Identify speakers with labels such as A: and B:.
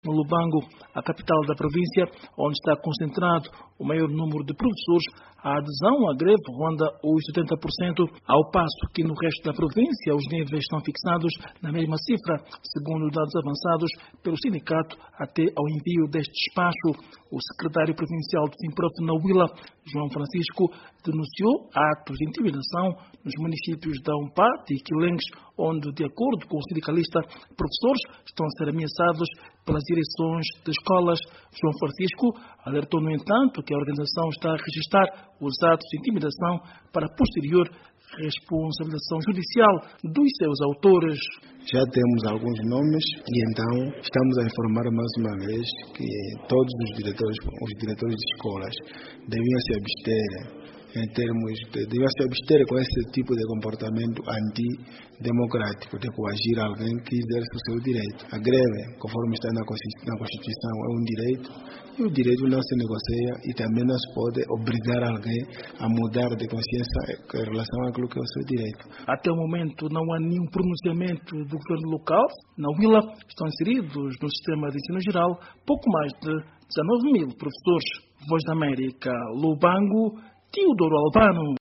A: No Lubango, a capital da província, onde está concentrado o maior número de professores, a adesão à greve ronda os 70%, ao passo que no resto da província os níveis estão fixados na mesma cifra, segundo dados avançados pelo sindicato até ao envio deste despacho. O secretário provincial do Simprof na Huila, João Francisco, denunciou atos de intimidação nos municípios da Umpate e Quilengues, onde, de acordo com o sindicalista, professores estão a ser ameaçados pelas direções de escolas. João Francisco alertou, no entanto, que a organização está a registrar os atos de intimidação para posterior responsabilização judicial dos seus autores.
B: Já temos alguns nomes e então estamos a informar mais uma vez que todos os diretores de escolas deviam se abster deviam se abster com esse tipo de comportamento antidemocrático, de coagir alguém que exerce o seu direito. A greve, conforme está na Constituição, é um direito e o direito não se negocia e também não se pode obrigar alguém a mudar de consciência em relação àquilo que é o seu direito.
A: Até o momento não há nenhum pronunciamento do governo local. Na Huila estão inseridos no sistema de ensino geral pouco mais de 19 mil professores. Voz da América, Lubango, Teodoro Albano.